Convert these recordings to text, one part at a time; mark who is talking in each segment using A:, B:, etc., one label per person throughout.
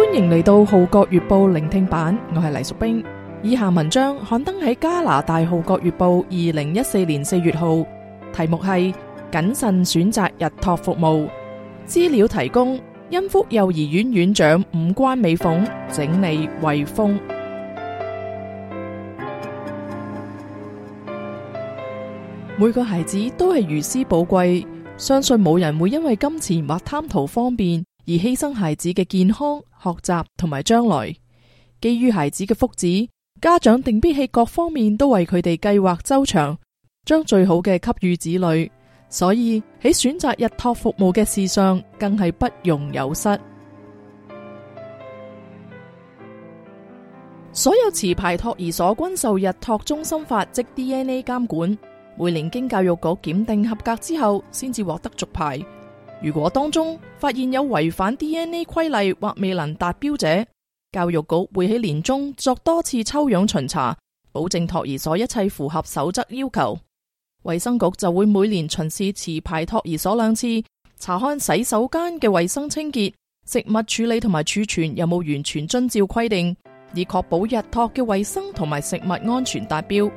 A: 歡迎嚟到《號角月報》聆聽版，我係黎淑冰。以下文章刊登喺加拿大《號角月報》2014年4月號，題目係謹慎選擇日托服務。資料提供恩福幼兒園院長伍關美鳳，整理惠豐。每個孩子都係如斯寶貴，相信冇人會因為金錢或貪圖方便而犧牲孩子嘅健康、學習同埋將來。基於孩子嘅福祉，家長定必喺各方面都為佢哋計劃周詳，將最好嘅給予子女。所以喺選擇日托服務嘅事上，更係不容有失。所有持牌托兒所均受日托中心法即 DNA 監管，每年經教育局檢定合格之後，先至獲得續牌。如果當中發現有違反 DNA 規例或未能達標者，教育局會喺年中作多次抽樣巡查，保證托兒所一切符合守則要求。衛生局就會每年巡視持牌托兒所2次，查看洗手間嘅衛生清潔、食物處理同埋儲存有冇完全遵照規定，以確保日托嘅衛生同埋食物安全達標。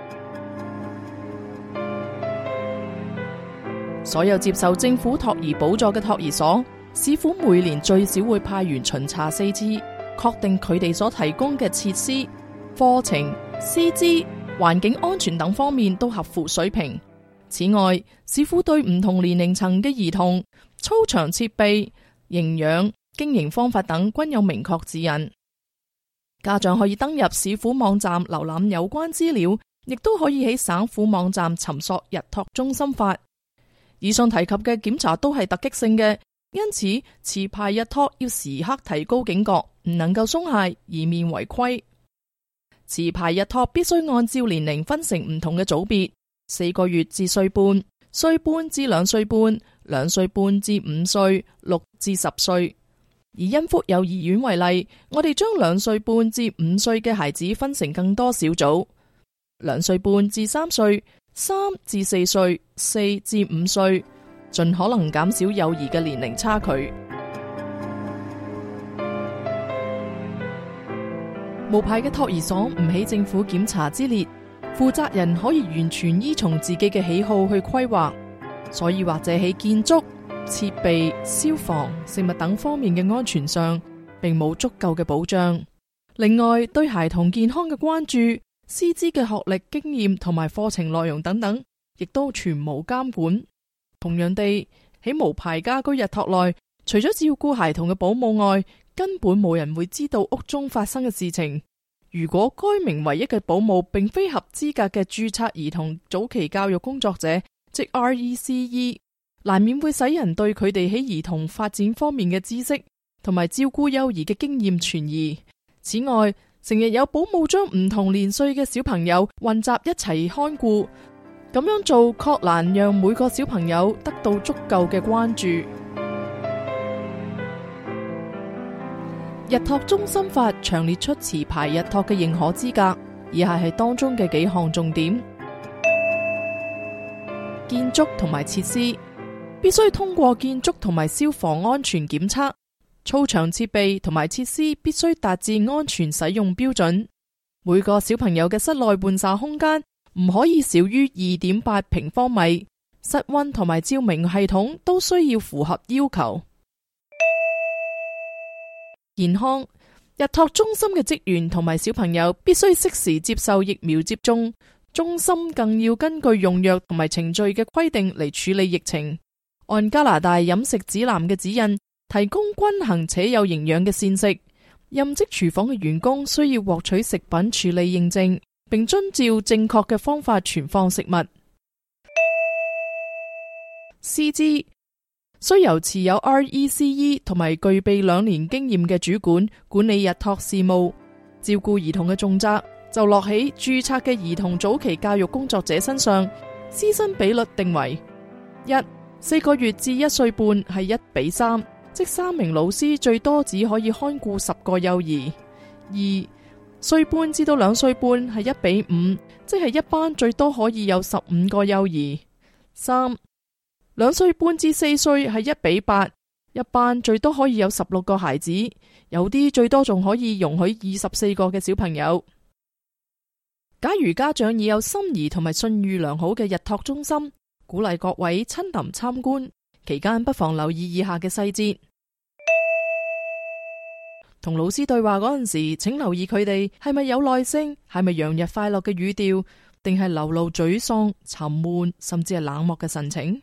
A: 所有接受政府托兒補助嘅托兒所，市府每年最少會派員巡查4次，確定佢哋所提供嘅設施、課程、師資、環境安全等方面都合乎水平。此外，市府對唔同年齡層嘅兒童、操場設備、營養、經營方法等均有明確指引。家長可以登入市府網站瀏覽有關資料，亦都可以喺省府網站尋索日托中心法。以上提及嘅檢查都係突擊性嘅，因此持牌日托要時刻提高警覺，唔能夠鬆懈，以免違規。持牌日托必須按照年齡分成唔同嘅組別，4個月至歲半、歲半至2歲半、2歲半至5歲、6至10歲。以恩福幼兒園為例，我哋將2歲半至5歲嘅孩子分成更多小組，2歲半至3歲、3至4歲、4至5歲，盡可能減少幼兒嘅年齡差距。無牌嘅托兒所唔喺政府檢查之列，負責人可以完全依從自己嘅喜好去規劃，所以或者喺建築、設備、消防、食物等方面嘅安全上，並冇足夠嘅保障。另外，對孩童健康嘅關注、師資嘅學歷、經驗同埋課程內容等等，亦都全無監管。同樣地，喺無牌家居日托內，除咗照顧孩童嘅保姆外，根本冇人會知道屋中發生嘅事情。如果該名唯一嘅保姆並非合資格嘅註冊兒童早期教育工作者，即 RECE， 難免會使人對佢哋喺兒童發展方面嘅知識同埋照顧幼兒嘅經驗存疑。此外，成日有保姆將唔同年歲嘅小朋友混雜一齊看顧，咁樣做確難讓每個小朋友得到足夠嘅關注。日托中心法詳列出持牌日托嘅認可資格，以下係當中嘅幾項重點：建築同埋設施必須通過建築同埋消防安全檢測，操場設備同埋設施必須達至安全使用標準。每個小朋友嘅室內玩耍空間唔可以少於2.8平方米，室溫同埋照明系統都需要符合要求。健康，日托中心嘅職員同埋小朋友必須適時接受疫苗接種，中心更要根據用藥同埋程序嘅規定嚟處理疫情。按加拿大飲食指南嘅指引，提供均衡且有營養嘅膳食。任職廚房嘅員工需要獲取食品處理認證，並遵照正確嘅方法存放食物。師資需由持有 RECE 同埋具備2年經驗嘅主管管理日托事務。照顧兒童嘅重責就落喺註冊嘅兒童早期教育工作者身上。師生比率定為4個月至1歲半係1:3，即3名老師最多只可以看顧10個幼兒。歲半至到2歲半係1:5，即係一班最多可以有15個幼兒。2歲半至4歲係1:8， 一班最多可以有16個孩子，有啲最多仲可以容許24個嘅小朋友。假如家長已有心儀同埋信譽良好嘅日托中心，鼓勵各位親臨參觀，期間不妨留意以下嘅細節。同老師對話嗰陣時，請留意佢哋係咪有耐性，係咪洋溢快樂嘅語調，定係流露沮喪、沉悶，甚至係冷漠嘅神情。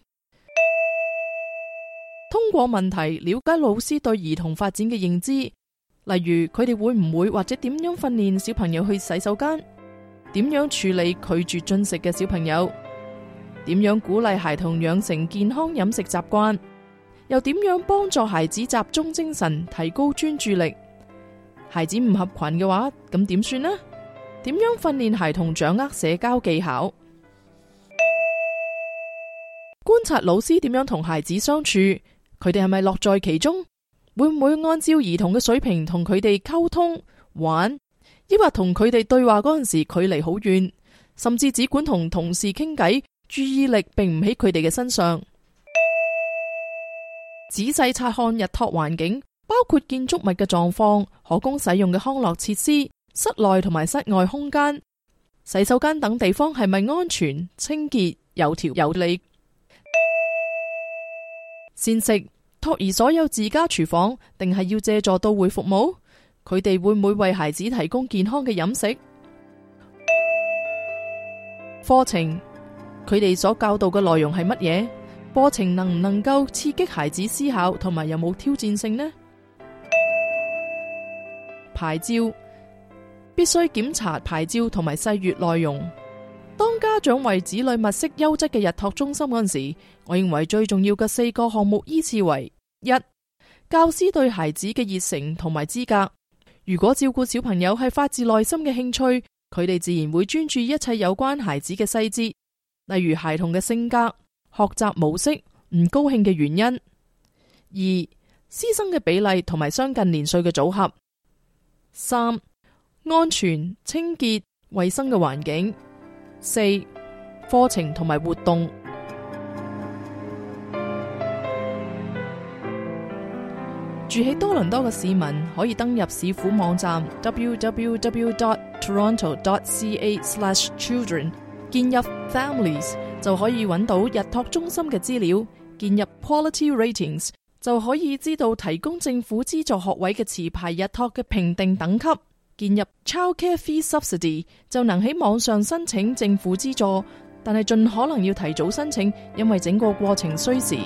A: 通過問題了解老師對兒童發展嘅認知，例如佢哋會唔會或者點樣訓練小朋友去洗手間，點樣處理拒絕進食嘅小朋友，點樣鼓勵孩童養成健康飲食習慣，又點樣幫助孩子集中精神、提高專注力。孩子唔合群嘅話，咁點算呢？點樣訓練孩童掌握社交技巧？觀察老師點樣同孩子相處，佢哋係咪樂在其中？會唔會按照兒童嘅水平同佢哋溝通玩，抑或同佢哋對話嗰陣時距離好遠，甚至只管同同事傾偈，注意力並唔喺佢哋嘅身上。仔細察看日托環境，包括建築物嘅狀況、可供使用嘅康樂設施、室內同埋室外空間、洗手間等地方係咪安全、清潔、有條有理。膳食，托兒所有自家廚房定係要借助到會服務？佢哋會唔會為孩子提供健康嘅飲食？課程，佢哋所教導嘅內容係乜嘢？課程能唔能夠刺激孩子思考，同埋有冇挑戰性呢？牌照，必須檢查牌照同埋細閱內容。當家長為子女物色優質嘅日托中心嗰陣時，我認為最重要嘅4個項目依次為： 1. 教師對孩子嘅熱誠同埋資格。如果照顧小朋友係發自內心嘅興趣，佢哋自然會專注一切有關孩子嘅細節，例如孩童嘅性格、學習模式、唔高興嘅原因。 2. 師生嘅比例同埋相近年歲嘅組合。 3. 安全、清潔、衛生嘅環境。 4. 課程同埋活動。住喺多倫多嘅市民可以登入市府網站 www.toronto.ca/children， 建入 families 就可以揾到日托中心嘅資料，建入 quality ratings 就可以知道提供政府資助學位嘅持牌日托嘅評定等級，建入 childcare fee subsidy 就能喺網上申請政府資助，但係盡可能要提早申請，因為整個過程需時。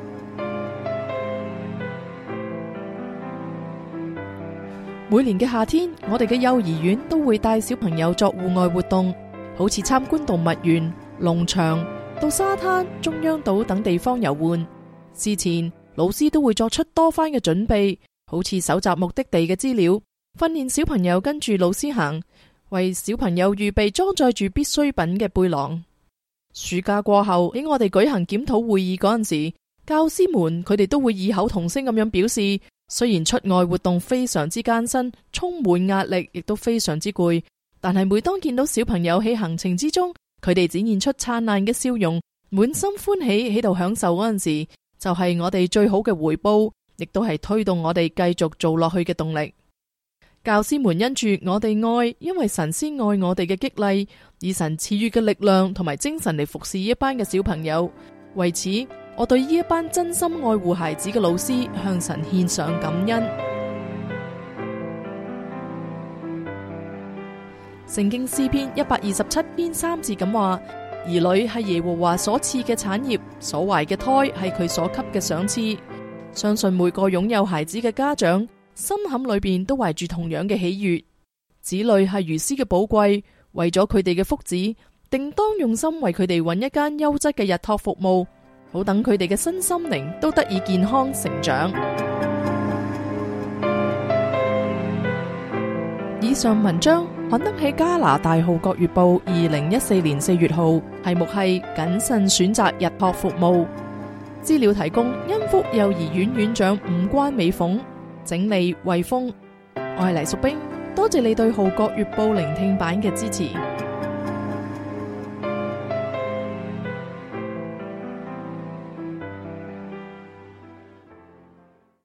A: 每年嘅夏天，我哋嘅幼兒園都會帶小朋友作戶外活動，好似參觀動物園、農場、到沙灘、中央島等地方遊玩。事前，老師都會作出多番嘅準備，好似搜集目的地嘅資料，訓練小朋友跟住老師行，為小朋友預備裝載住必需品嘅背囊。暑假過後，喺我哋舉行檢討會議嗰陣時，教師們佢哋都會異口同聲咁樣表示，雖然出外活動非常之艱辛，充滿壓力，亦都非常之攰，但係每當見到小朋友喺行程之中，佢哋展現出燦爛嘅笑容，滿心歡喜喺度享受嗰陣時，就係我哋最好嘅回報，亦都係推動我哋繼續做落去嘅動力。教師們因住我哋愛，因為神先愛我哋嘅激勵，以神賜予嘅力量同埋精神嚟服侍一班嘅小朋友。為此，我對呢一班真心愛護孩子嘅老師向神獻上感恩。聖經詩篇127篇3節咁話：兒女係耶和華所賜嘅產業，所懷嘅胎係佢所給嘅賞賜。相信每個擁有孩子嘅家長，心坎裏邊都懷住同樣嘅喜悅。子女係如斯嘅寶貴，為咗佢哋嘅福祉，定當用心為佢哋揾一間優質嘅日托服務，好等佢哋嘅身心靈都得以健康成長。以上文章刊登喺加拿大《號角月報》2014年4月號，題目係謹慎選擇日托服務。資料提供恩福幼兒園院長伍關美鳳，整理惠豐。我係黎淑冰，多謝你對《號角月報》聆聽版嘅支持。